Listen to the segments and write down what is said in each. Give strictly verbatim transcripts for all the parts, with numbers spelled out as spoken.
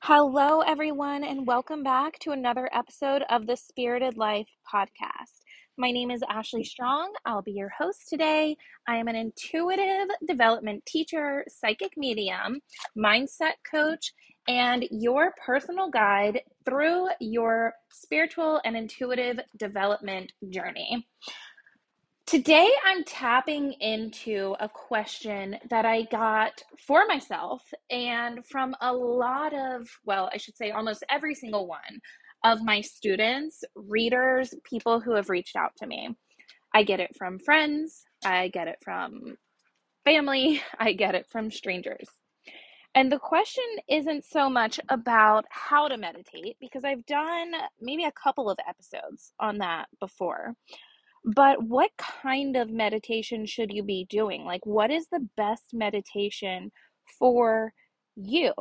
Hello, everyone, and welcome back to another episode of the Spirited Life podcast. My name is Ashley Strong. I'll be your host today. I am an intuitive development teacher, psychic medium, mindset coach, and your personal guide through your spiritual and intuitive development journey. Today, I'm tapping into a question that I got for myself and from a lot of, well, I should say almost every single one of my students, readers, people who have reached out to me. I get it from friends, I get it from family, I get it from strangers. And the question isn't so much about how to meditate, because I've done maybe a couple of episodes on that before. But what kind of meditation should you be doing? Like, what is the best meditation for you?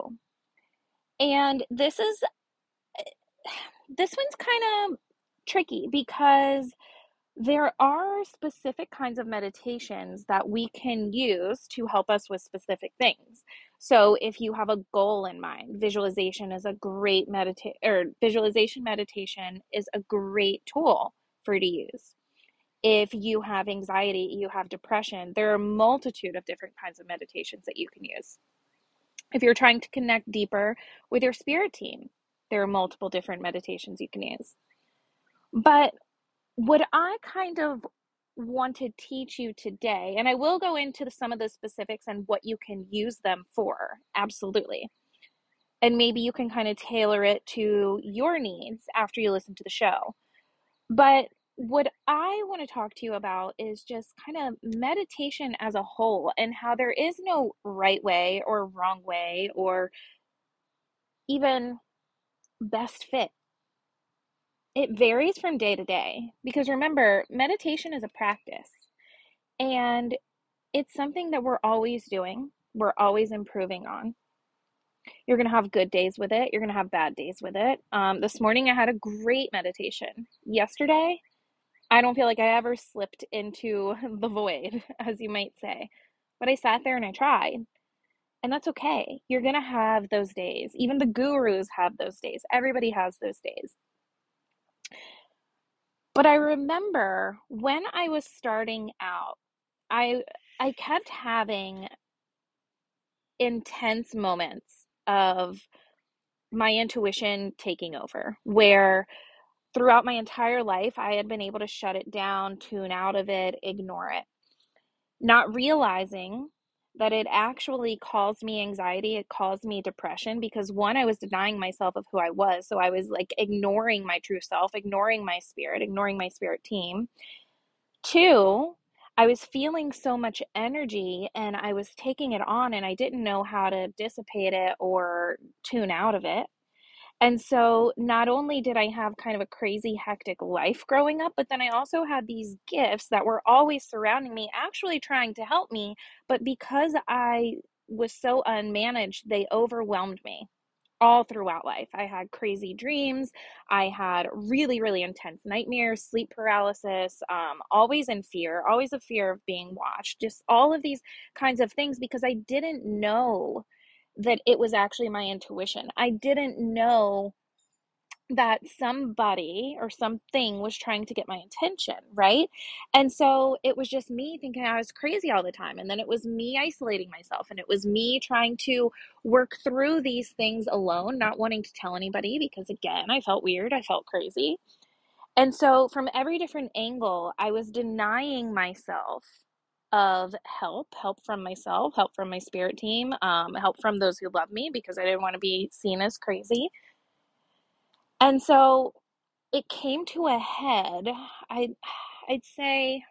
And this is this one's kind of tricky because there are specific kinds of meditations that we can use to help us with specific things. So if you have a goal in mind, visualization is a great medita- or visualization meditation is a great tool for you to use. If you have anxiety, you have depression, there are a multitude of different kinds of meditations that you can use. If you're trying to connect deeper with your spirit team, there are multiple different meditations you can use. But what I kind of want to teach you today, and I will go into some of the specifics and what you can use them for, absolutely. And maybe you can kind of tailor it to your needs after you listen to the show. But what I want to talk to you about is just kind of meditation as a whole and how there is no right way or wrong way or even best fit. It varies from day to day because remember, meditation is a practice and it's something that we're always doing, we're always improving on. You're going to have good days with it, you're going to have bad days with it. Um, this morning I had a great meditation. Yesterday, I don't feel like I ever slipped into the void, as you might say. But I sat there and I tried. And that's okay. You're going to have those days. Even the gurus have those days. Everybody has those days. But I remember when I was starting out, I I kept having intense moments of my intuition taking over, where throughout my entire life, I had been able to shut it down, tune out of it, ignore it, not realizing that it actually caused me anxiety. It caused me depression because one, I was denying myself of who I was. So I was like ignoring my true self, ignoring my spirit, ignoring my spirit team. Two, I was feeling so much energy and I was taking it on and I didn't know how to dissipate it or tune out of it. And so not only did I have kind of a crazy, hectic life growing up, but then I also had these gifts that were always surrounding me, actually trying to help me. But because I was so unmanaged, they overwhelmed me all throughout life. I had crazy dreams. I had really, really intense nightmares, sleep paralysis, um, always in fear, always a fear of being watched, just all of these kinds of things because I didn't know that it was actually my intuition. I didn't know that somebody or something was trying to get my attention, right? And so it was just me thinking I was crazy all the time. And then it was me isolating myself and it was me trying to work through these things alone, not wanting to tell anybody because, again, I felt weird. I felt crazy. And so from every different angle, I was denying myself of help, help from myself, help from my spirit team, um, help from those who love me because I didn't want to be seen as crazy. And so it came to a head. I, I'd say,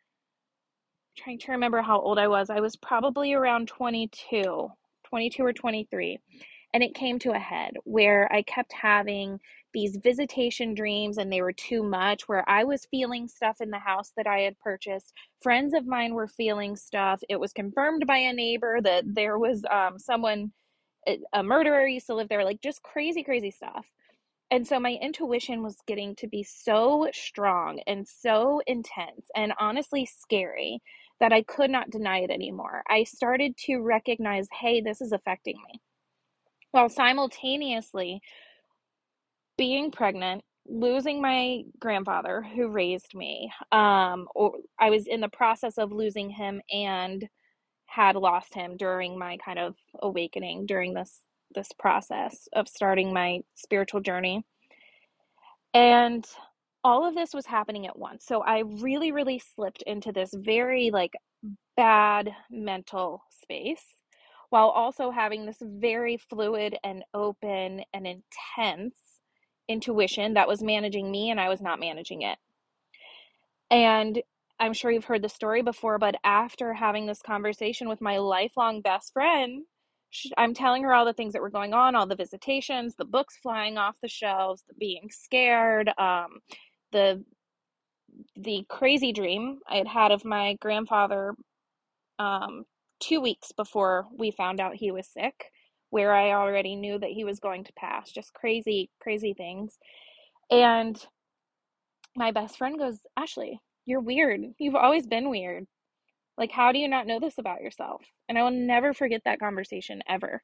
trying to remember how old I was. I was probably around twenty-two, twenty-two or twenty-three. And it came to a head where I kept having these visitation dreams and they were too much, where I was feeling stuff in the house that I had purchased. Friends of mine were feeling stuff. It was confirmed by a neighbor that there was um, someone, a, a murderer used to live there, like just crazy, crazy stuff. And so my intuition was getting to be so strong and so intense and honestly scary that I could not deny it anymore. I started to recognize, hey, this is affecting me. while simultaneously being pregnant, losing my grandfather who raised me. Um, or I was in the process of losing him and had lost him during my kind of awakening during this this process of starting my spiritual journey. And all of this was happening at once. So I really, really slipped into this very like bad mental space while also having this very fluid and open and intense intuition that was managing me and I was not managing it. And I'm sure you've heard the story before, but after having this conversation with my lifelong best friend, I'm telling her all the things that were going on, all the visitations, the books flying off the shelves, the being scared, um, the the crazy dream I had had of my grandfather um, two weeks before we found out he was sick, where I already knew that he was going to pass. Just crazy, crazy things. And my best friend goes, Ashley, you're weird. You've always been weird. Like, how do you not know this about yourself? And I will never forget that conversation ever.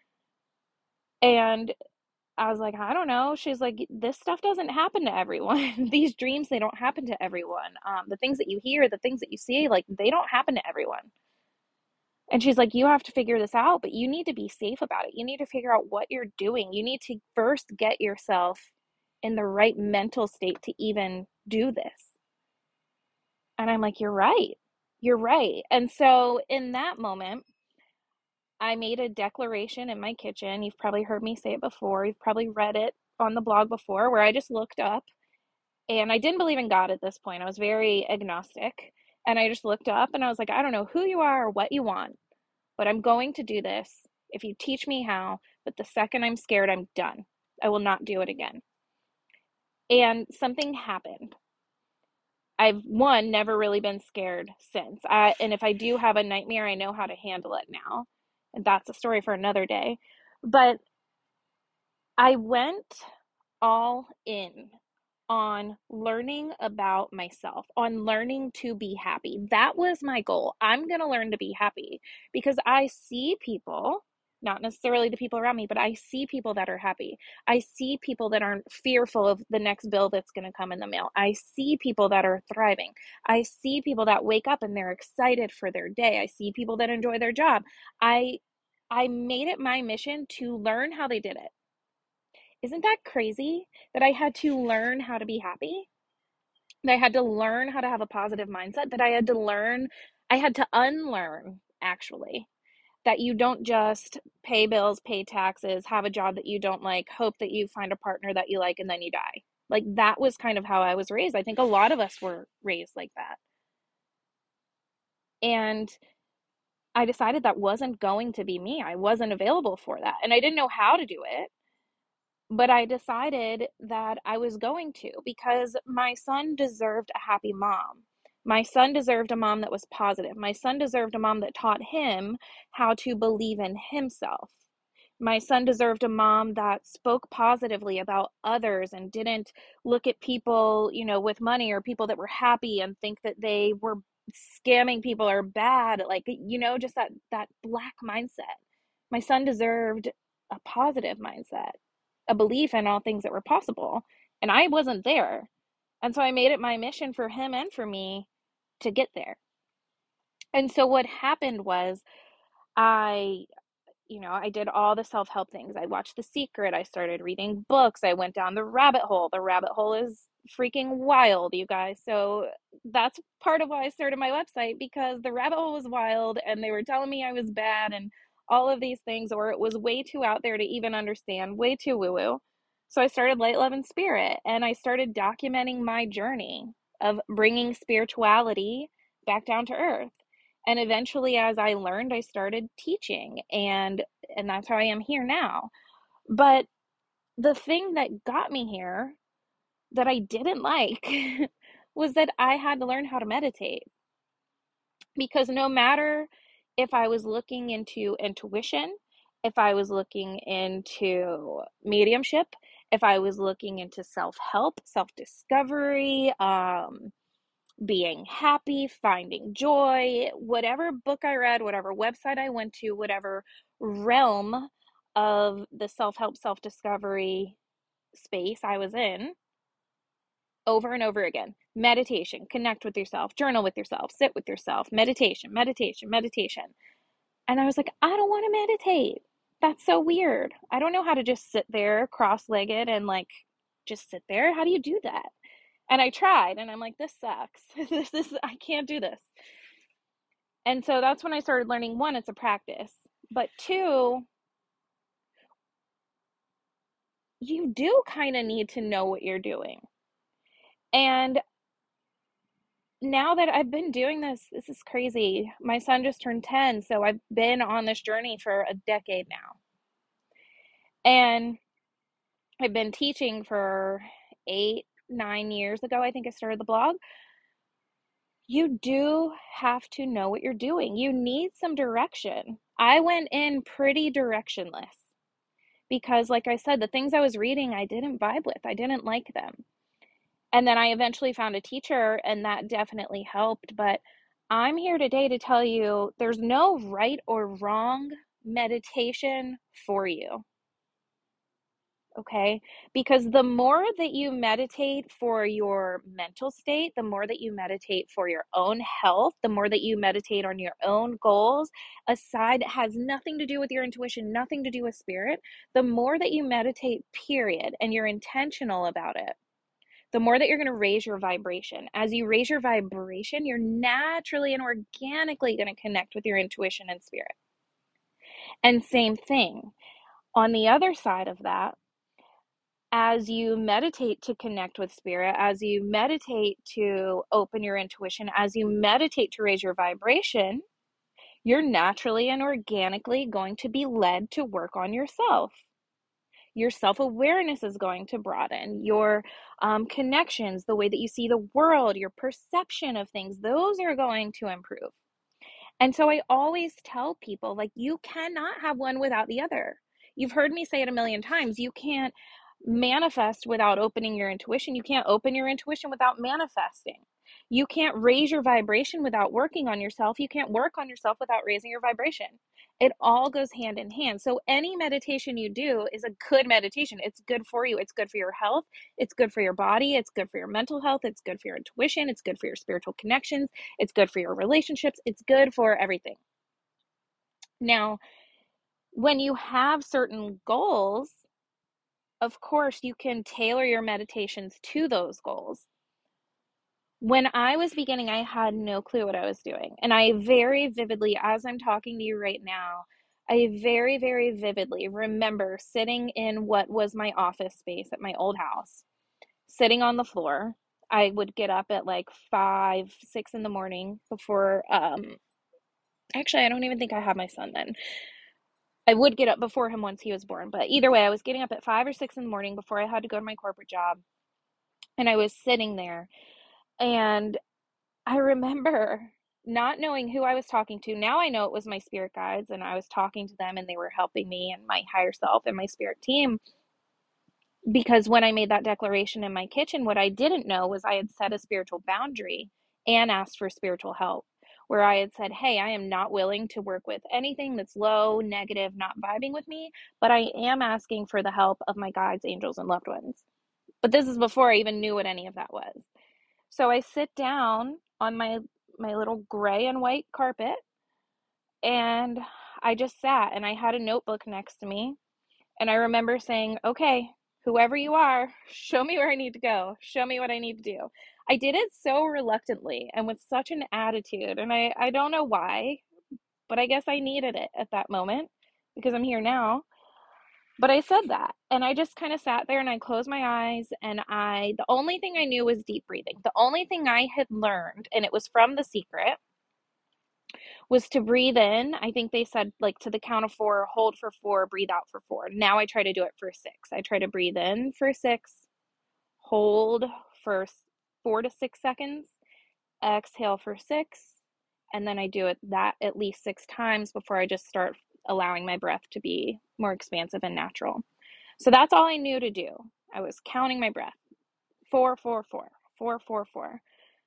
And I was like, I don't know. She's like, this stuff doesn't happen to everyone. These dreams, they don't happen to everyone. Um, the things that you hear, the things that you see, like, they don't happen to everyone. And she's like, you have to figure this out, but you need to be safe about it. You need to figure out what you're doing. You need to first get yourself in the right mental state to even do this. And I'm like, you're right. You're right. And so in that moment, I made a declaration in my kitchen. You've probably heard me say it before. You've probably read it on the blog before, where I just looked up and I didn't believe in God at this point. I was very agnostic. And I just looked up and I was like, I don't know who you are or what you want, but I'm going to do this if you teach me how. But the second I'm scared, I'm done. I will not do it again. And something happened. I've, one, never really been scared since. I, and if I do have a nightmare, I know how to handle it now. And that's a story for another day. But I went all in on learning about myself, on learning to be happy. That was my goal. I'm going to learn to be happy because I see people, not necessarily the people around me, but I see people that are happy. I see people that aren't fearful of the next bill that's going to come in the mail. I see people that are thriving. I see people that wake up and they're excited for their day. I see people that enjoy their job. I I made it my mission to learn how they did it. Isn't that crazy that I had to learn how to be happy? That I had to learn how to have a positive mindset, that I had to learn, I had to unlearn actually, that you don't just pay bills, pay taxes, have a job that you don't like, hope that you find a partner that you like, and then you die. Like that was kind of how I was raised. I think a lot of us were raised like that. And I decided that wasn't going to be me. I wasn't available for that. And I didn't know how to do it. But I decided that I was going to because my son deserved a happy mom. My son deserved a mom that was positive. My son deserved a mom that taught him how to believe in himself. My son deserved a mom that spoke positively about others and didn't look at people, you know, with money or people that were happy and think that they were scamming people or bad, like, you know, just that that black mindset. My son deserved a positive mindset, a belief in all things that were possible. And I wasn't there. And so I made it my mission for him and for me to get there. And so what happened was I, you know, I did all the self-help things. I watched The Secret. I started reading books. I went down the rabbit hole. The rabbit hole is freaking wild, you guys. So that's part of why I started my website, because the rabbit hole was wild and they were telling me I was bad and all of these things, or it was way too out there to even understand, way too woo-woo. So I started Light, Love, and Spirit, and I started documenting my journey of bringing spirituality back down to earth. And eventually, as I learned, I started teaching, and and that's how I am here now. But the thing that got me here that I didn't like was that I had to learn how to meditate. Because no matter if I was looking into intuition, if I was looking into mediumship, if I was looking into self-help, self-discovery, um, being happy, finding joy, whatever book I read, whatever website I went to, whatever realm of the self-help, self-discovery space I was in over and over again. Meditation, connect with yourself, journal with yourself, sit with yourself, meditation, meditation, meditation. And I was like, I don't want to meditate. That's so weird. I don't know how to just sit there cross-legged and like just sit there. How do you do that? And I tried and I'm like, this sucks. This is, I can't do this. And so that's when I started learning, one, it's a practice, but two, you do kind of need to know what you're doing. And now that I've been doing this, this is crazy. My son just turned ten, so I've been on this journey for a decade now. And I've been teaching for eight, nine years ago, I think I started the blog. You do have to know what you're doing. You need some direction. I went in pretty directionless because, like I said, the things I was reading, I didn't vibe with. I didn't like them. And then I eventually found a teacher, and that definitely helped. But I'm here today to tell you there's no right or wrong meditation for you. Okay? Because the more that you meditate for your mental state, the more that you meditate for your own health, the more that you meditate on your own goals, aside, has nothing to do with your intuition, nothing to do with spirit, the more that you meditate, period, and you're intentional about it, the more that you're going to raise your vibration. As you raise your vibration, you're naturally and organically going to connect with your intuition and spirit. And same thing. On the other side of that, as you meditate to connect with spirit, as you meditate to open your intuition, as you meditate to raise your vibration, you're naturally and organically going to be led to work on yourself. Your self-awareness is going to broaden. Your um, connections, the way that you see the world, your perception of things, those are going to improve. And so I always tell people, like, you cannot have one without the other. You've heard me say it a million times. You can't manifest without opening your intuition. You can't open your intuition without manifesting. You can't raise your vibration without working on yourself. You can't work on yourself without raising your vibration. It all goes hand in hand. So any meditation you do is a good meditation. It's good for you. It's good for your health. It's good for your body. It's good for your mental health. It's good for your intuition. It's good for your spiritual connections. It's good for your relationships. It's good for everything. Now, when you have certain goals, of course, you can tailor your meditations to those goals. When I was beginning, I had no clue what I was doing. And I very vividly, as I'm talking to you right now, I very, very vividly remember sitting in what was my office space at my old house, sitting on the floor. I would get up at like five, six in the morning before, um, actually, I don't even think I had my son then. I would get up before him once he was born, but either way, I was getting up at five or six in the morning before I had to go to my corporate job. And I was sitting there, and I remember not knowing who I was talking to. Now I know it was my spirit guides, and I was talking to them, and they were helping me and my higher self and my spirit team. Because when I made that declaration in my kitchen, what I didn't know was I had set a spiritual boundary and asked for spiritual help, where I had said, hey, I am not willing to work with anything that's low, negative, not vibing with me, but I am asking for the help of my guides, angels, and loved ones. But this is before I even knew what any of that was. So I sit down on my my little gray and white carpet, and I just sat, and I had a notebook next to me, and I remember saying, okay, whoever you are, show me where I need to go. Show me what I need to do. I did it so reluctantly and with such an attitude, and I, I don't know why, but I guess I needed it at that moment because I'm here now. But I said that, and I just kind of sat there and I closed my eyes, and I, the only thing I knew was deep breathing. The only thing I had learned, and it was from The Secret, was to breathe in. I think they said like to the count of four, hold for four, breathe out for four. Now I try to do it for six. I try to breathe in for six, hold for four to six seconds, exhale for six, and then I do it that at least six times before I just start allowing my breath to be more expansive and natural. So that's all I knew to do. I was counting my breath. Four, four, four, four, four, four.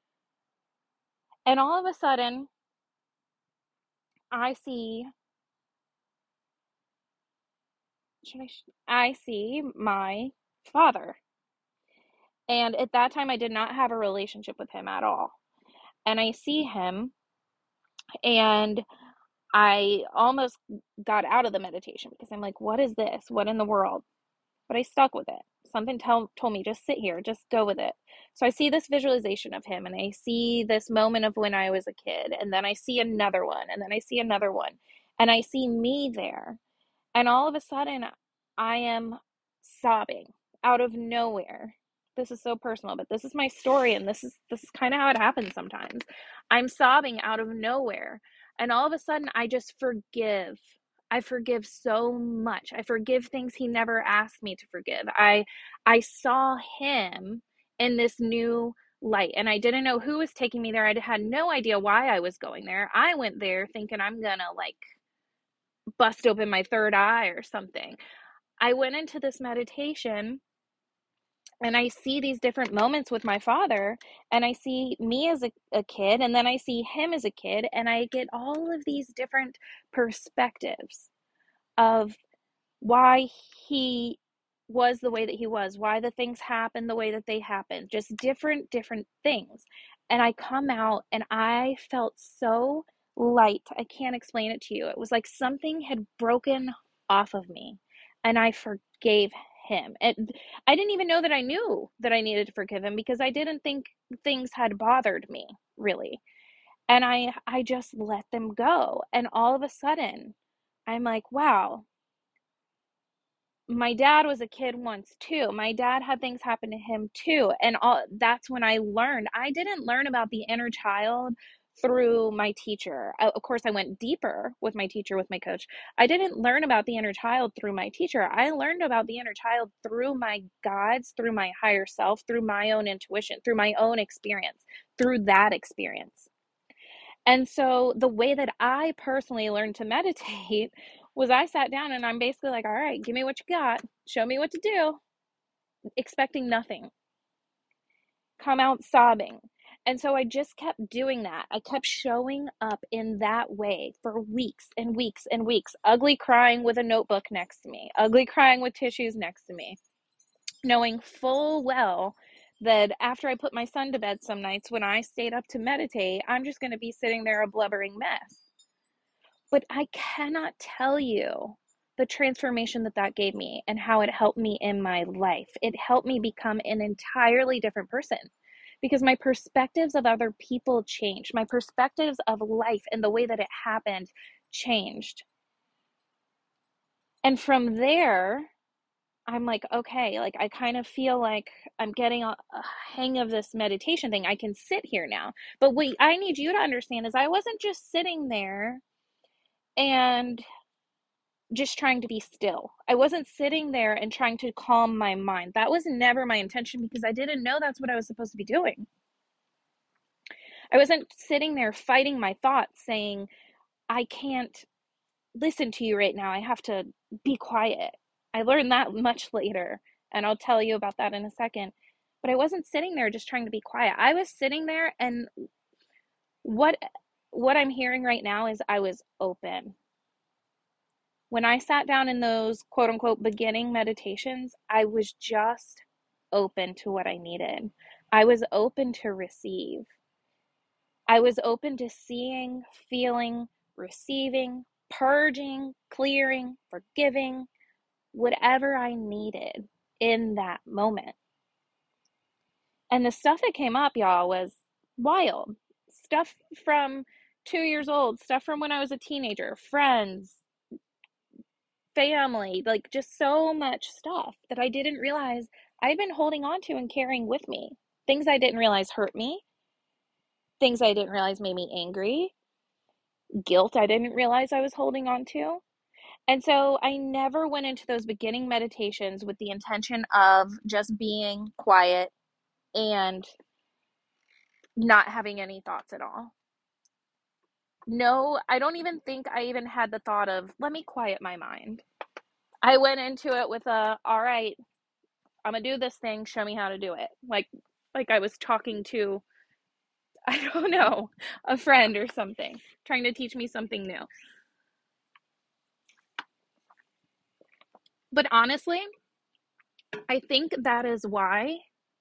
And all of a sudden, I see should I, sh- I see my father. And at that time, I did not have a relationship with him at all. And I see him, and I almost got out of the meditation because I'm like, what is this? What in the world? But I stuck with it. Something tell, told me, just sit here, just go with it. So I see this visualization of him, and I see this moment of when I was a kid, and then I see another one, and then I see another one, and I see me there. And all of a sudden, I am sobbing out of nowhere. This is so personal, but this is my story, and this is this is kind of how it happens sometimes. I'm sobbing out of nowhere, and all of a sudden, I just forgive. I forgive so much. I forgive things he never asked me to forgive. I I saw him in this new light, and I didn't know who was taking me there. I had no idea why I was going there. I went there thinking I'm gonna like bust open my third eye or something. I went into this meditation, and I see these different moments with my father, and I see me as a, a kid, and then I see him as a kid, and I get all of these different perspectives of why he was the way that he was, why the things happened the way that they happened, just different, different things. And I come out and I felt so light. I can't explain it to you. It was like something had broken off of me, and I forgave him. And I didn't even know that I knew that I needed to forgive him because I didn't think things had bothered me really. And I I just let them go. And all of a sudden, I'm like, wow, my dad was a kid once too. My dad had things happen to him too. And all that's when I learned. I didn't learn about the inner child through my teacher. Of course, I went deeper with my teacher, with my coach. I didn't learn about the inner child through my teacher. I learned about the inner child through my guides, through my higher self, through my own intuition, through my own experience, through that experience. And so the way that I personally learned to meditate was I sat down and I'm basically like, all right, give me what you got. Show me what to do, expecting nothing. Come out sobbing. And so I just kept doing that. I kept showing up in that way for weeks and weeks and weeks. Ugly crying with a notebook next to me, ugly crying with tissues next to me, knowing full well that after I put my son to bed some nights when I stayed up to meditate, I'm just going to be sitting there a blubbering mess. But I cannot tell you the transformation that that gave me and how it helped me in my life. It helped me become an entirely different person because my perspectives of other people changed. My perspectives of life and the way that it happened changed. And from there, I'm like, okay, like I kind of feel like I'm getting a, a hang of this meditation thing. I can sit here now. But what I need you to understand is I wasn't just sitting there and just trying to be still. I wasn't sitting there and trying to calm my mind. That was never my intention because I didn't know that's what I was supposed to be doing. I wasn't sitting there fighting my thoughts saying, I can't listen to you right now. I have to be quiet. I learned that much later, and I'll tell you about that in a second. But I wasn't sitting there just trying to be quiet. I was sitting there, and what what I'm hearing right now is I was open. When I sat down in those quote unquote beginning meditations, I was just open to what I needed. I was open to receive. I was open to seeing, feeling, receiving, purging, clearing, forgiving, whatever I needed in that moment. And the stuff that came up, y'all, was wild. Stuff from two years old, stuff from when I was a teenager, friends, family, like just so much stuff that I didn't realize I'd been holding on to and carrying with me. Things I didn't realize hurt me, things I didn't realize made me angry, guilt I didn't realize I was holding on to. And so I never went into those beginning meditations with the intention of just being quiet and not having any thoughts at all. No, I don't even think I even had the thought of, let me quiet my mind. I went into it with a, all right, I'm gonna do this thing, show me how to do it. Like like I was talking to, I don't know, a friend or something, trying to teach me something new. But honestly, I think that is why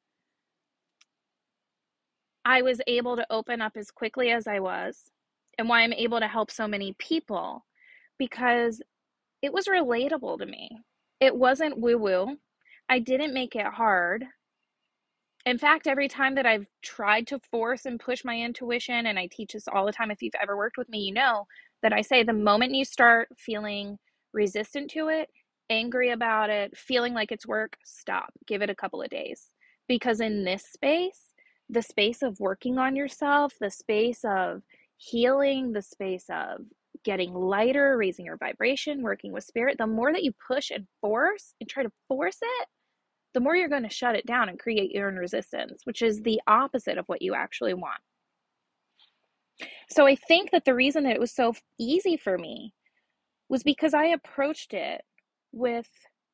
I was able to open up as quickly as I was, and why I'm able to help so many people, because it was relatable to me. It wasn't woo woo. I didn't make it hard. In fact, every time that I've tried to force and push my intuition, and I teach this all the time, if you've ever worked with me, you know that I say the moment you start feeling resistant to it, angry about it, feeling like it's work, stop. Give it a couple of days. Because in this space, the space of working on yourself, the space of healing, the space of getting lighter, raising your vibration, working with spirit, the more that you push and force and try to force it, the more you're going to shut it down and create your own resistance, which is the opposite of what you actually want. So I think that the reason that it was so easy for me was because I approached it with,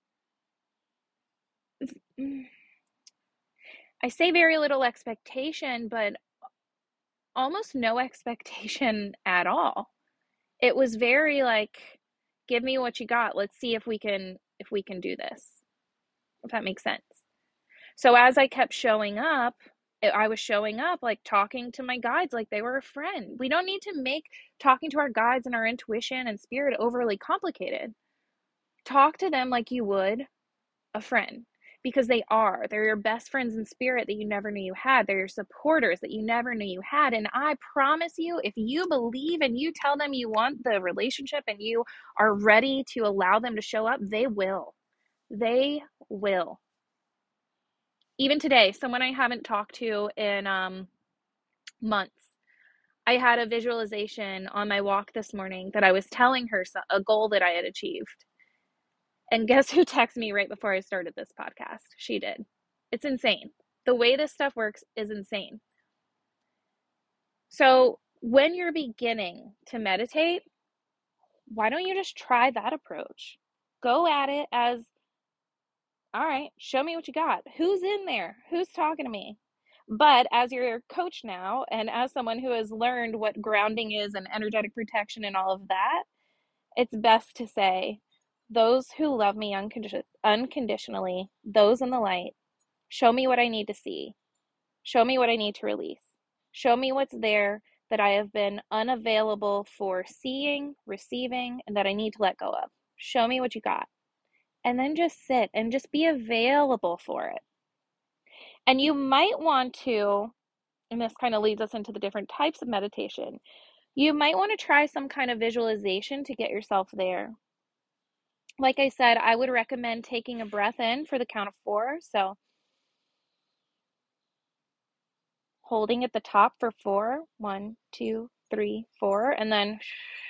I say very little expectation, but almost no expectation at all. It was very like, give me what you got. Let's see if we can if we can do this. If that makes sense. So as I kept showing up, I was showing up like talking to my guides like they were a friend. We don't need to make talking to our guides and our intuition and spirit overly complicated. Talk to them like you would a friend, because they are. They're your best friends in spirit that you never knew you had. They're your supporters that you never knew you had. And I promise you, if you believe and you tell them you want the relationship and you are ready to allow them to show up, they will. They will. Even today, someone I haven't talked to in um, months, I had a visualization on my walk this morning that I was telling her a goal that I had achieved. And guess who texted me right before I started this podcast? She did. It's insane. The way this stuff works is insane. So when you're beginning to meditate, why don't you just try that approach? Go at it as, all right, show me what you got. Who's in there? Who's talking to me? But as your coach now, and as someone who has learned what grounding is and energetic protection and all of that, it's best to say, those who love me uncondi- unconditionally, those in the light, show me what I need to see. Show me what I need to release. Show me what's there that I have been unavailable for seeing, receiving, and that I need to let go of. Show me what you got. And then just sit and just be available for it. And you might want to, and this kind of leads us into the different types of meditation, you might want to try some kind of visualization to get yourself there. Like I said, I would recommend taking a breath in for the count of four. So holding at the top for four, one, two, three, four, and then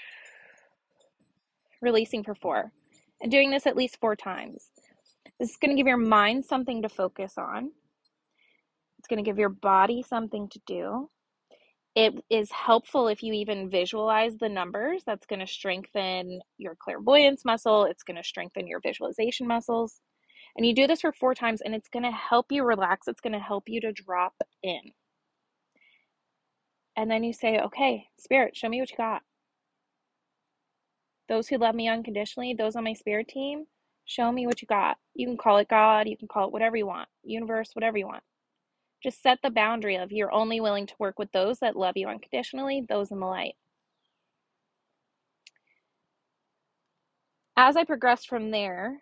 releasing for four. And doing this at least four times. This is going to give your mind something to focus on. It's going to give your body something to do. It is helpful if you even visualize the numbers. That's going to strengthen your clairvoyance muscle. It's going to strengthen your visualization muscles. And you do this for four times, and it's going to help you relax. It's going to help you to drop in. And then you say, okay, Spirit, show me what you got. Those who love me unconditionally, those on my spirit team, show me what you got. You can call it God. You can call it whatever you want. Universe, whatever you want. Just set the boundary of you're only willing to work with those that love you unconditionally, those in the light. As I progressed from there,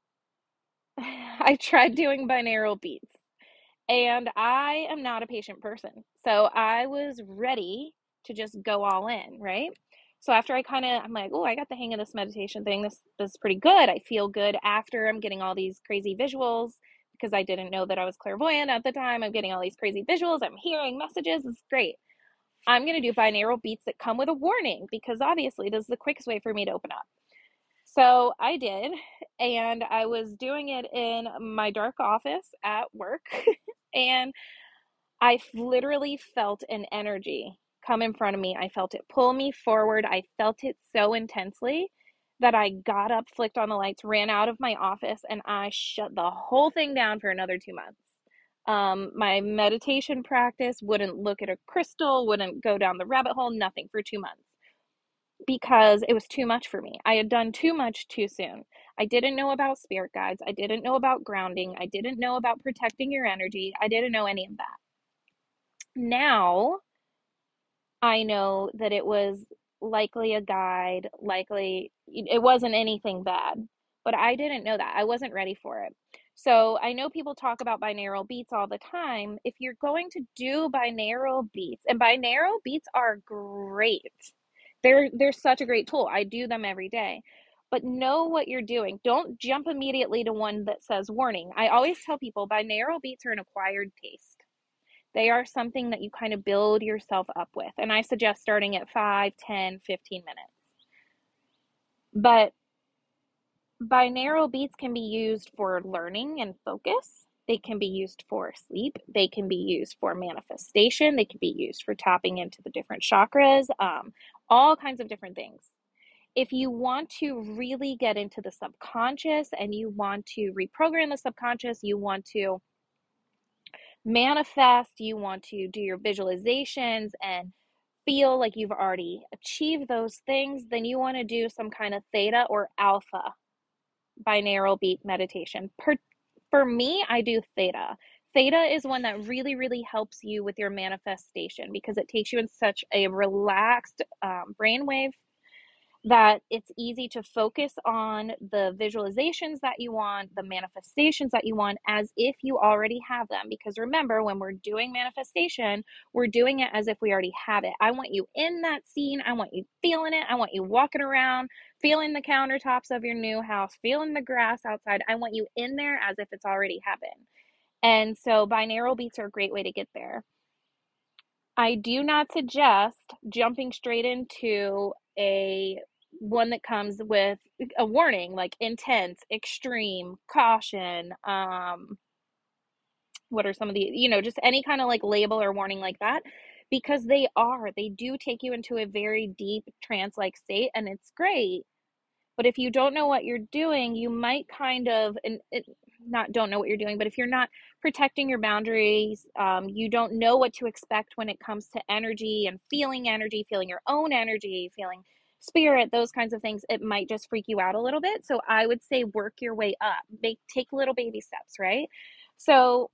I tried doing binaural beats. And I am not a patient person. So I was ready to just go all in, right? So after I kind of, I'm like, oh, I got the hang of this meditation thing. This, this is pretty good. I feel good after I'm getting all these crazy visuals because I didn't know that I was clairvoyant at the time. I'm getting all these crazy visuals. I'm hearing messages. It's great. I'm going to do binaural beats that come with a warning because obviously this is the quickest way for me to open up. So I did, and I was doing it in my dark office at work, and I literally felt an energy come in front of me. I felt it pull me forward. I felt it so intensely that I got up, flicked on the lights, ran out of my office, and I shut the whole thing down for another two months. Um, my meditation practice, wouldn't look at a crystal, wouldn't go down the rabbit hole, nothing for two months. because it was too much for me. I had done too much too soon. I didn't know about spirit guides. I didn't know about grounding. I didn't know about protecting your energy. I didn't know any of that. Now I know that it was likely a guide, likely it wasn't anything bad, but I didn't know that. I wasn't ready for it. So I know people talk about binaural beats all the time. If you're going to do binaural beats, and binaural beats are great. They're they're such a great tool. I do them every day. But know what you're doing. Don't jump immediately to one that says warning. I always tell people binaural beats are an acquired taste. They are something that you kind of build yourself up with. And I suggest starting at five, ten, fifteen minutes. But binaural beats can be used for learning and focus. They can be used for sleep. They can be used for manifestation. They can be used for tapping into the different chakras, um, all kinds of different things. If you want to really get into the subconscious and you want to reprogram the subconscious, you want to manifest, you want to do your visualizations and feel like you've already achieved those things, then you want to do some kind of theta or alpha binaural beat meditation. Per, for me, I do theta. Theta is one that really, really helps you with your manifestation because it takes you in such a relaxed um, brainwave that it's easy to focus on the visualizations that you want, the manifestations that you want, as if you already have them. Because remember, when we're doing manifestation, we're doing it as if we already have it. I want you in that scene. I want you feeling it. I want you walking around, feeling the countertops of your new house, feeling the grass outside. I want you in there as if it's already happened. And so binaural beats are a great way to get there. I do not suggest jumping straight into a one that comes with a warning like intense, extreme, caution, um what are some of the, you know, just any kind of like label or warning like that, because they are, they do take you into a very deep trance like state and it's great. But if you don't know what you're doing, you might kind of, and it, not don't know what you're doing, but if you're not protecting your boundaries, um, you don't know what to expect when it comes to energy and feeling energy, feeling your own energy, feeling spirit, those kinds of things, it might just freak you out a little bit. So I would say work your way up, make take little baby steps, right? So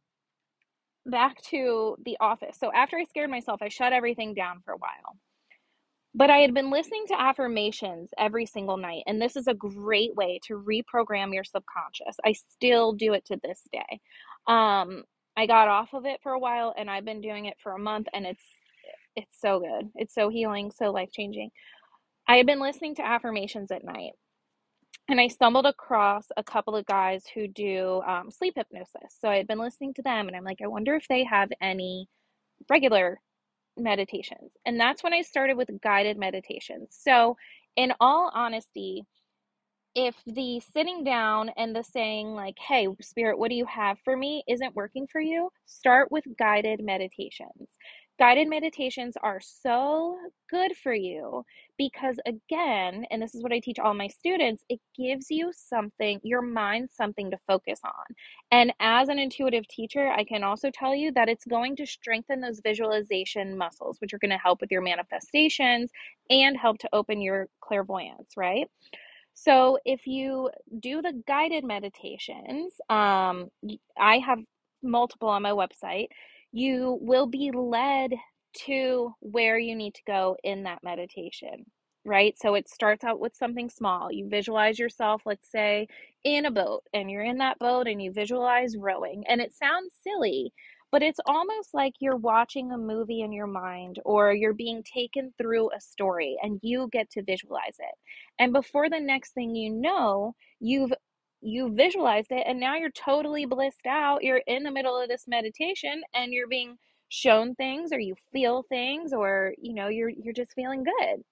back to the office. So after I scared myself, I shut everything down for a while. But I had been listening to affirmations every single night, and this is a great way to reprogram your subconscious. I still do it to this day. Um, I got off of it for a while, and I've been doing it for a month, and it's it's so good. It's so healing, so life-changing. I had been listening to affirmations at night, and I stumbled across a couple of guys who do um, sleep hypnosis. So I had been listening to them, and I'm like, I wonder if they have any regular meditations. And that's when I started with guided meditations. So, in all honesty, if the sitting down and the saying, like, hey, spirit, what do you have for me, isn't working for you, start with guided meditations. Guided meditations are so good for you because, again, and this is what I teach all my students, it gives you something, your mind, something to focus on. And as an intuitive teacher, I can also tell you that it's going to strengthen those visualization muscles, which are going to help with your manifestations and help to open your clairvoyance, right? So if you do the guided meditations, um, I have multiple on my website, you will be led to where you need to go in that meditation, right? So it starts out with something small. You visualize yourself, let's say, in a boat, and you're in that boat and you visualize rowing. And it sounds silly, but it's almost like you're watching a movie in your mind or you're being taken through a story and you get to visualize it. And before the next thing you know, you've you visualized it and now you're totally blissed out. You're in the middle of this meditation and you're being shown things or you feel things or you know you're you're just feeling good.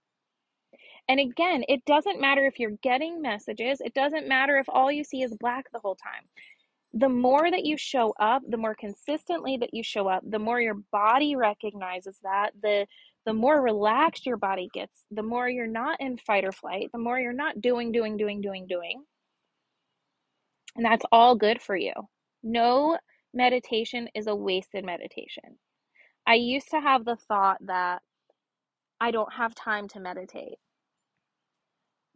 And again, it doesn't matter if you're getting messages. It doesn't matter if all you see is black the whole time. The more that you show up, the more consistently that you show up, the more your body recognizes that, the the more relaxed your body gets, the more you're not in fight or flight, the more you're not doing, doing, doing, doing, doing. And that's all good for you. No meditation is a wasted meditation. I used to have the thought that I don't have time to meditate.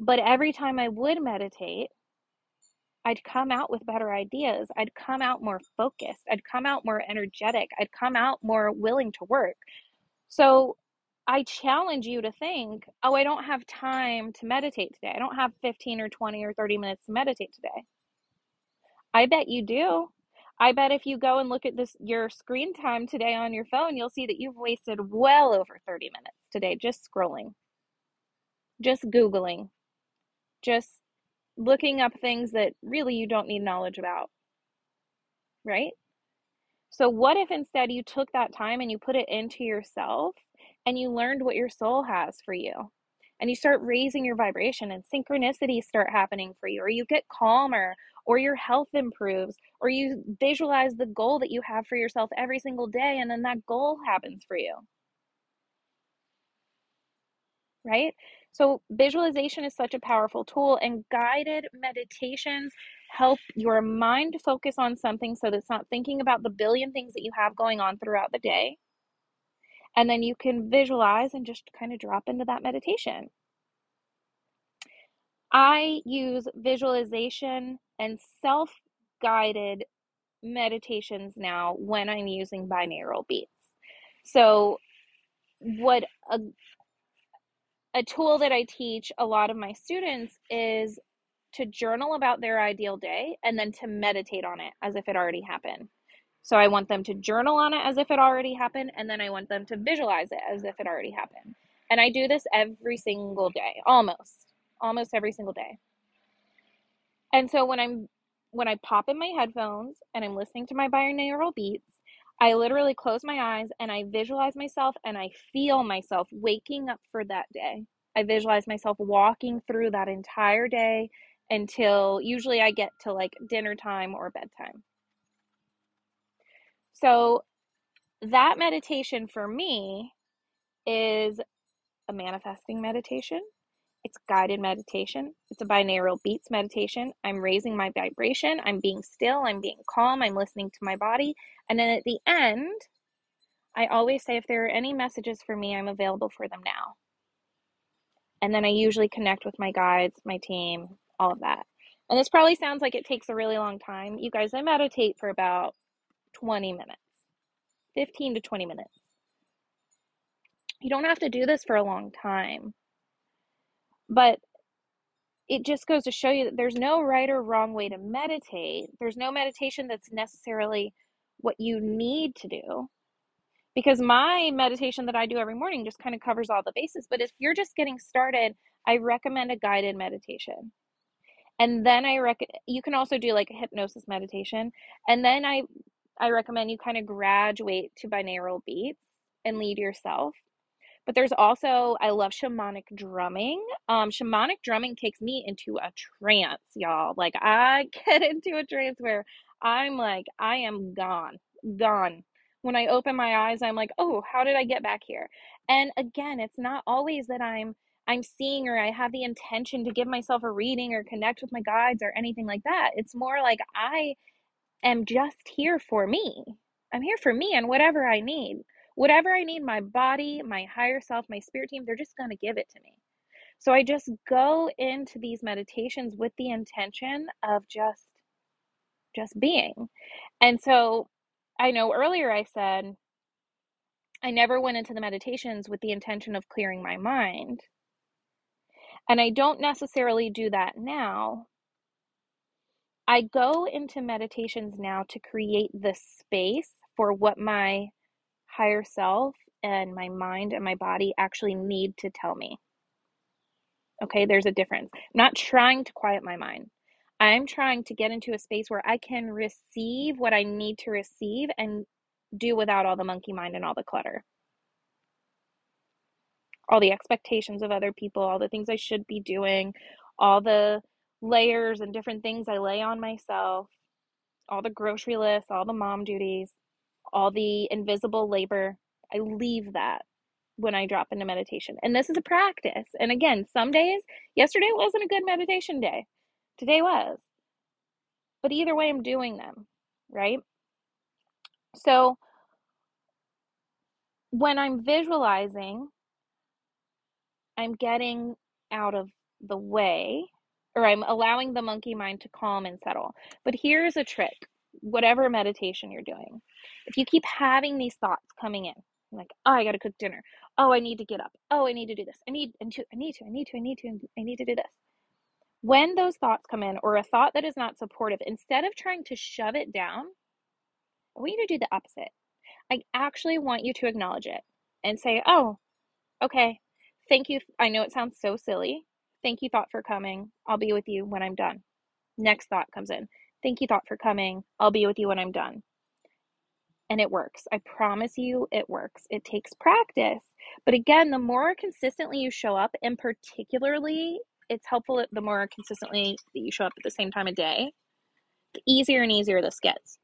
But every time I would meditate, I'd come out with better ideas. I'd come out more focused. I'd come out more energetic. I'd come out more willing to work. So I challenge you to think, oh, I don't have time to meditate today. I don't have fifteen or twenty or thirty minutes to meditate today. I bet you do. I bet if you go and look at this, your screen time today on your phone, you'll see that you've wasted well over thirty minutes today just scrolling, just Googling, just looking up things that really you don't need knowledge about, right? So what if instead you took that time and you put it into yourself and you learned what your soul has for you? And you start raising your vibration and synchronicities start happening for you, or you get calmer, or your health improves, or you visualize the goal that you have for yourself every single day, and then that goal happens for you, right? So visualization is such a powerful tool, and guided meditations help your mind focus on something so that it's not thinking about the billion things that you have going on throughout the day. And then you can visualize and just kind of drop into that meditation. I use visualization and self-guided meditations now when I'm using binaural beats. So what a, a tool that I teach a lot of my students is to journal about their ideal day and then to meditate on it as if it already happened. So I want them to journal on it as if it already happened, and then I want them to visualize it as if it already happened. And I do this every single day, almost, almost every single day. And so when I'm when I pop in my headphones and I'm listening to my binaural beats, I literally close my eyes and I visualize myself and I feel myself waking up for that day. I visualize myself walking through that entire day until usually I get to like dinner time or bedtime. So that meditation for me is a manifesting meditation. It's guided meditation. It's a binaural beats meditation. I'm raising my vibration. I'm being still. I'm being calm. I'm listening to my body. And then at the end, I always say if there are any messages for me, I'm available for them now. And then I usually connect with my guides, my team, all of that. And this probably sounds like it takes a really long time. You guys, I meditate for about twenty minutes, fifteen to twenty minutes. You don't have to do this for a long time. But it just goes to show you that there's no right or wrong way to meditate. There's no meditation that's necessarily what you need to do. Because my meditation that I do every morning just kind of covers all the bases. But if you're just getting started, I recommend a guided meditation. And then I rec you can also do like a hypnosis meditation. And then I I recommend you kind of graduate to binaural beats and lead yourself. But there's also, I love shamanic drumming. Um, shamanic drumming takes me into a trance, y'all. Like I get into a trance where I'm like, I am gone, gone. When I open my eyes, I'm like, oh, how did I get back here? And again, it's not always that I'm I'm seeing or I have the intention to give myself a reading or connect with my guides or anything like that. It's more like I am just here for me. I'm here for me and whatever I need. Whatever I need, my body, my higher self, my spirit team, they're just going to give it to me. So I just go into these meditations with the intention of just just being. And so I know earlier I said I never went into the meditations with the intention of clearing my mind. And I don't necessarily do that now. I go into meditations now to create the space for what my higher self and my mind and my body actually need to tell me. Okay, there's a difference. I'm not trying to quiet my mind. I'm trying to get into a space where I can receive what I need to receive and do without all the monkey mind and all the clutter, all the expectations of other people, all the things I should be doing, all the layers and different things I lay on myself, all the grocery lists, all the mom duties, all the invisible labor. I leave that when I drop into meditation. And this is a practice. And again, some days, yesterday wasn't a good meditation day. Today was. But either way, I'm doing them, right? So when I'm visualizing, I'm getting out of the way, or I'm allowing the monkey mind to calm and settle. But here's a trick, whatever meditation you're doing. If you keep having these thoughts coming in, like, oh, I got to cook dinner. Oh, I need to get up. Oh, I need to do this. I need, and to, I need to, I need to, I need to, I need to do this. When those thoughts come in, or a thought that is not supportive, instead of trying to shove it down, I want you to do the opposite. I actually want you to acknowledge it and say, oh, okay, thank you. I know it sounds so silly. Thank you, thought, for coming. I'll be with you when I'm done. Next thought comes in. Thank you, thought, for coming. I'll be with you when I'm done. And it works. I promise you it works. It takes practice. But again, the more consistently you show up, and particularly it's helpful the more consistently that you show up at the same time of day, the easier and easier this gets.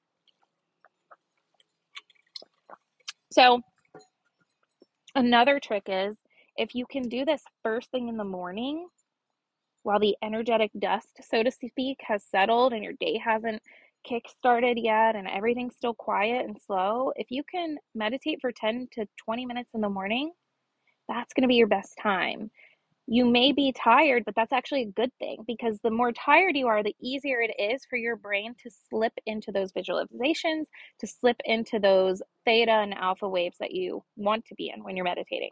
So another trick is, if you can do this first thing in the morning, while the energetic dust, so to speak, has settled and your day hasn't kick-started yet and everything's still quiet and slow, if you can meditate for ten to twenty minutes in the morning, that's going to be your best time. You may be tired, but that's actually a good thing, because the more tired you are, the easier it is for your brain to slip into those visualizations, to slip into those theta and alpha waves that you want to be in when you're meditating.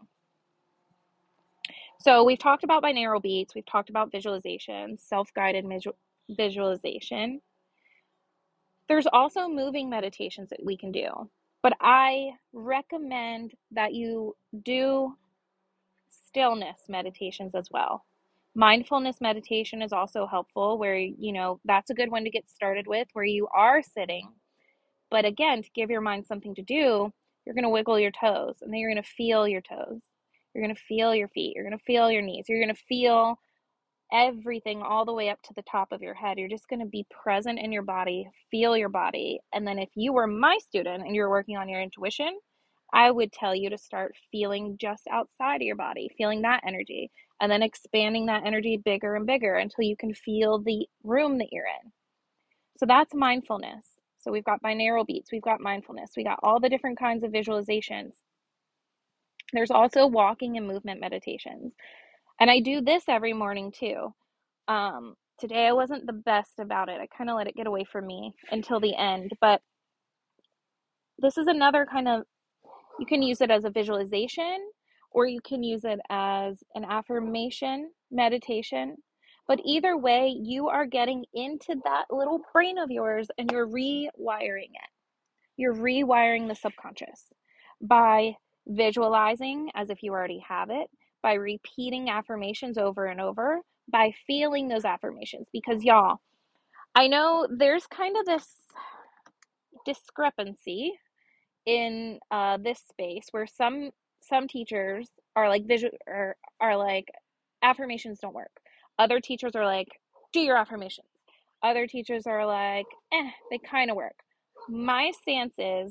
So we've talked about binaural beats, we've talked about visualization, self-guided visualization. There's also moving meditations that we can do, but I recommend that you do stillness meditations as well. Mindfulness meditation is also helpful, where, you know, that's a good one to get started with, where you are sitting. But again, to give your mind something to do, you're going to wiggle your toes, and then you're going to feel your toes. You're going to feel your feet. You're going to feel your knees. You're going to feel everything all the way up to the top of your head. You're just going to be present in your body, feel your body. And then if you were my student and you're working on your intuition, I would tell you to start feeling just outside of your body, feeling that energy, and then expanding that energy bigger and bigger until you can feel the room that you're in. So that's mindfulness. So we've got binaural beats, we've got mindfulness, we got all the different kinds of visualizations. There's also walking and movement meditations. And I do this every morning too. Um, today I wasn't the best about it. I kind of let it get away from me until the end. But this is another kind of, you can use it as a visualization, or you can use it as an affirmation meditation. But either way, you are getting into that little brain of yours and you're rewiring it. You're rewiring the subconscious by visualizing as if you already have it, by repeating affirmations over and over, by feeling those affirmations. Because y'all, I know there's kind of this discrepancy in uh, this space where some some teachers are like visual or are like affirmations don't work. Other teachers are like, do your affirmations. Other teachers are like, eh, they kind of work. My stance is,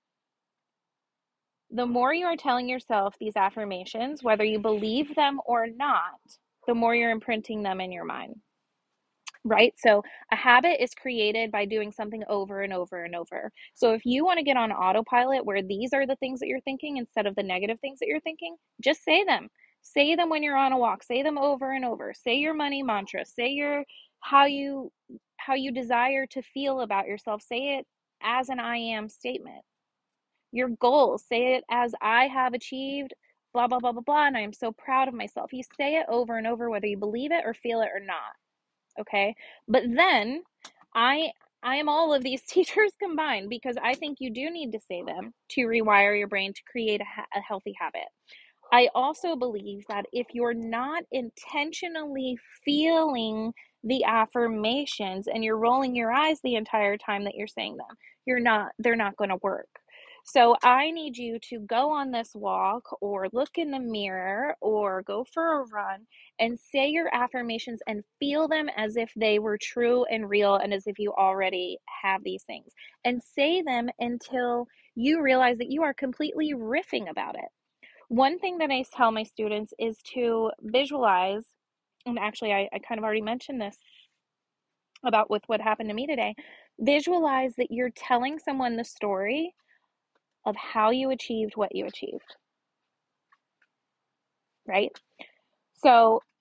the more you are telling yourself these affirmations, whether you believe them or not, the more you're imprinting them in your mind, right? So a habit is created by doing something over and over and over. So if you want to get on autopilot where these are the things that you're thinking instead of the negative things that you're thinking, just say them. Say them when you're on a walk. Say them over and over. Say your money mantra. Say your how you how you desire to feel about yourself. Say it as an I am statement. Your goals, say it as I have achieved blah blah blah blah blah, and I am so proud of myself. You say it over and over whether you believe it or feel it or not. Okay? But then I I am all of these teachers combined, because I think you do need to say them to rewire your brain to create a, ha- a healthy habit. I also believe that if you're not intentionally feeling the affirmations and you're rolling your eyes the entire time that you're saying them, you're not, they're not going to work. So I need you to go on this walk or look in the mirror or go for a run and say your affirmations and feel them as if they were true and real and as if you already have these things. And say them until you realize that you are completely riffing about it. One thing that I tell my students is to visualize, and actually I, I kind of already mentioned this about with what happened to me today. Visualize that you're telling someone the story of how you achieved what you achieved, right? So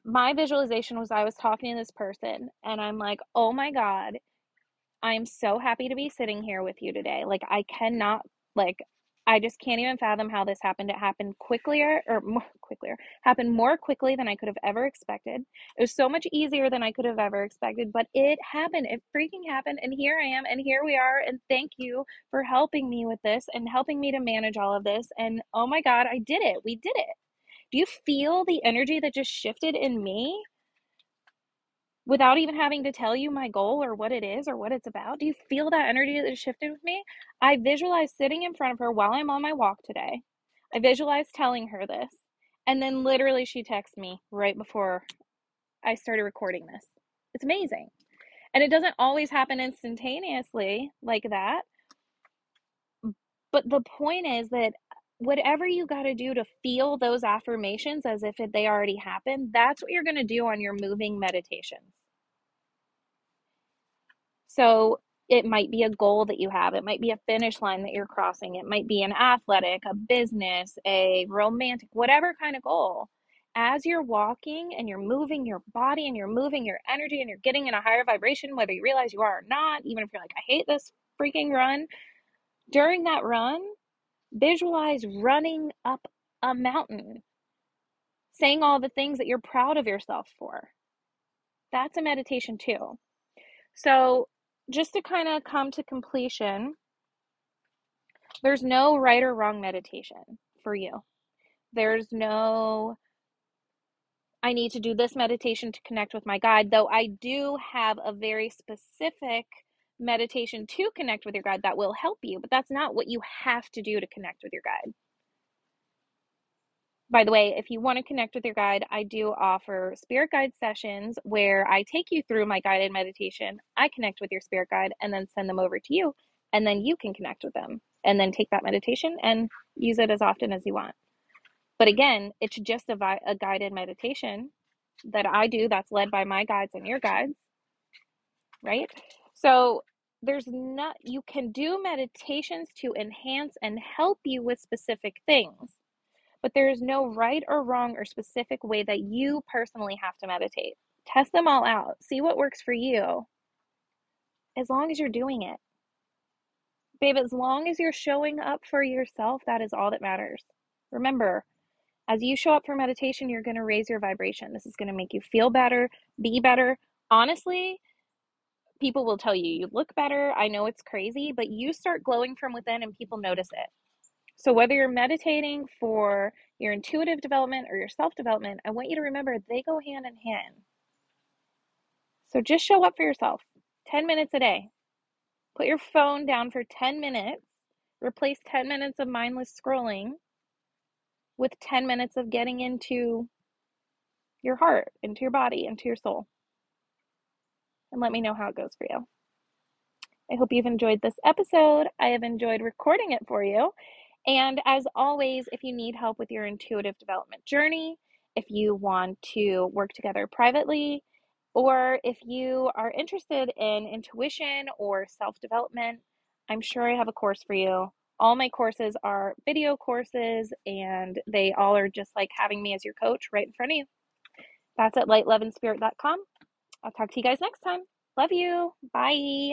my visualization was I was talking to this person and I'm like, oh my God, I'm so happy to be sitting here with you today. Like, I cannot, like, I just can't even fathom how this happened. It happened quicklier or more quicklier, happened more quickly than I could have ever expected. It was so much easier than I could have ever expected, but it happened. It freaking happened. And here I am, and here we are. And thank you for helping me with this and helping me to manage all of this. And oh my God, I did it. We did it. Do you feel the energy that just shifted in me without even having to tell you my goal or what it is or what it's about? Do you feel that energy that shifted with me? I visualized sitting in front of her while I'm on my walk today. I visualized telling her this. And then literally she texted me right before I started recording this. It's amazing. And it doesn't always happen instantaneously like that. But the point is that whatever you got to do to feel those affirmations as if they already happened, that's what you're going to do on your moving meditations. So it might be a goal that you have. It might be a finish line that you're crossing. It might be an athletic, a business, a romantic, whatever kind of goal. As you're walking and you're moving your body and you're moving your energy and you're getting in a higher vibration, whether you realize you are or not, even if you're like, I hate this freaking run, during that run, visualize running up a mountain, saying all the things that you're proud of yourself for. That's a meditation too. So just to kind of come to completion, there's no right or wrong meditation for you. There's no, I need to do this meditation to connect with my guide, though I do have a very specific meditation to connect with your guide that will help you, but that's not what you have to do to connect with your guide. By the way, if you want to connect with your guide, I do offer spirit guide sessions where I take you through my guided meditation. I connect with your spirit guide and then send them over to you, and then you can connect with them and then take that meditation and use it as often as you want. But again, it's just a, vi- a guided meditation that I do that's led by my guides and your guides, right? So there's not, you can do meditations to enhance and help you with specific things. But there is no right or wrong or specific way that you personally have to meditate. Test them all out. See what works for you. As long as you're doing it. Babe, as long as you're showing up for yourself, that is all that matters. Remember, as you show up for meditation, you're going to raise your vibration. This is going to make you feel better, be better. Honestly, people will tell you you look better. I know it's crazy, but you start glowing from within and people notice it. So whether you're meditating for your intuitive development or your self-development, I want you to remember they go hand in hand. So just show up for yourself. ten minutes a day. Put your phone down for ten minutes. Replace ten minutes of mindless scrolling with ten minutes of getting into your heart, into your body, into your soul. And let me know how it goes for you. I hope you've enjoyed this episode. I have enjoyed recording it for you. And as always, if you need help with your intuitive development journey, if you want to work together privately, or if you are interested in intuition or self-development, I'm sure I have a course for you. All my courses are video courses, and they all are just like having me as your coach right in front of you. That's at light love and spirit dot com. I'll talk to you guys next time. Love you. Bye.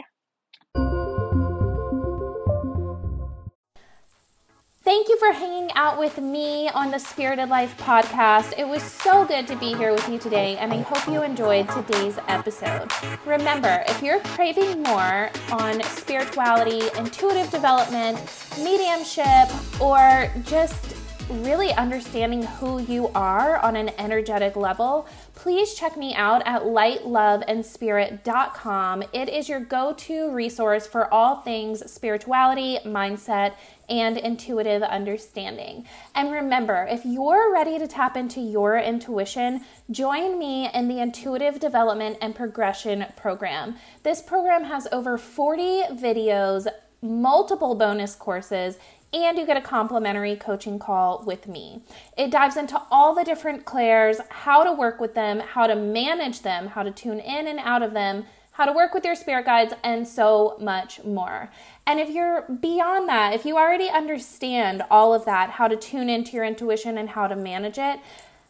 Thank you for hanging out with me on the Spirited Life podcast. It was so good to be here with you today, and I hope you enjoyed today's episode. Remember, if you're craving more on spirituality, intuitive development, mediumship, or just really understanding who you are on an energetic level, please check me out at light love and spirit dot com. It is your go-to resource for all things spirituality, mindset, and intuitive understanding. And remember, if you're ready to tap into your intuition, join me in the Intuitive Development and Progression Program. This program has over forty videos, multiple bonus courses, and you get a complimentary coaching call with me. It dives into all the different clairs, how to work with them, how to manage them, how to tune in and out of them, how to work with your spirit guides, and so much more. And if you're beyond that, if you already understand all of that, how to tune into your intuition and how to manage it,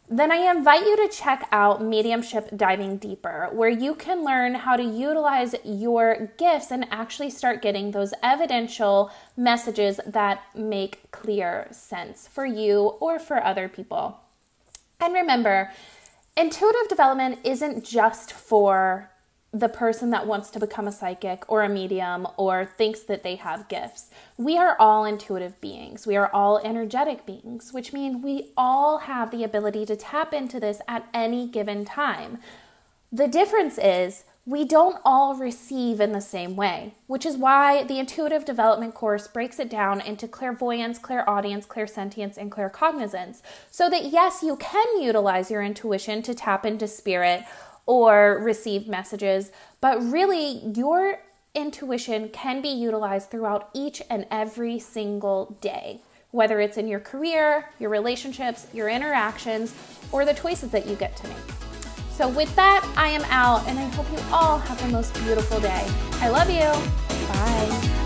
then I invite you to check out Mediumship Diving Deeper, where you can learn how to utilize your gifts and actually start getting those evidential messages that make clear sense for you or for other people. And remember, intuitive development isn't just for the person that wants to become a psychic or a medium or thinks that they have gifts. We are all intuitive beings. We are all energetic beings, which means we all have the ability to tap into this at any given time. The difference is we don't all receive in the same way, which is why the intuitive development course breaks it down into clairvoyance, clairaudience, clairsentience, and claircognizance, so that yes, you can utilize your intuition to tap into spirit or receive messages, but really your intuition can be utilized throughout each and every single day, whether it's in your career, your relationships, your interactions, or the choices that you get to make. So with that, I am out, and I hope you all have the most beautiful day. I love you. Bye.